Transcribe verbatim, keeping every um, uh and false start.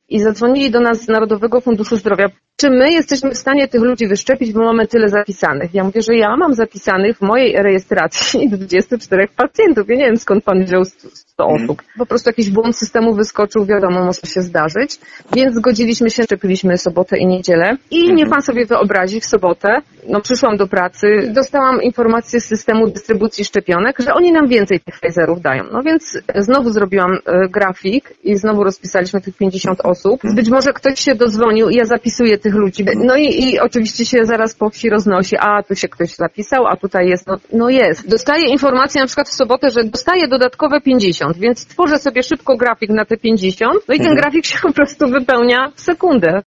i zadzwonili do nas z Narodowego Funduszu Zdrowia. Czy my jesteśmy w stanie tych ludzi wyszczepić, bo mamy tyle zapisanych? Ja mówię, że ja mam zapisanych w mojej rejestracji dwudziestu czterech pacjentów. Ja nie wiem, skąd pan wziął sto osób. Po prostu jakiś błąd systemu wyskoczył, wiadomo, może się zdarzyć. Więc zgodziliśmy się, szczepiliśmy sobotę i niedzielę. I niech pan sobie wyobrazi, w sobotę, no przyszłam do pracy, dostałam informację z systemu dystrybucji szczepionek, że oni nam więcej tych Pfizerów dają. No więc znowu zrobiłam e, grafik i znowu rozpisaliśmy tych pięćdziesiąt osób. Być może ktoś się dozwonił i ja zapisuję tych ludzi. No i, i oczywiście się zaraz po wsi roznosi, a tu się ktoś zapisał, a tutaj jest, no, no jest. Dostaję informację na przykład w sobotę, że dostaję dodatkowe pięćdziesiąt, więc tworzę sobie szybko grafik na te pięćdziesiąt, no i ten grafik się po prostu wypełnia w sekundę.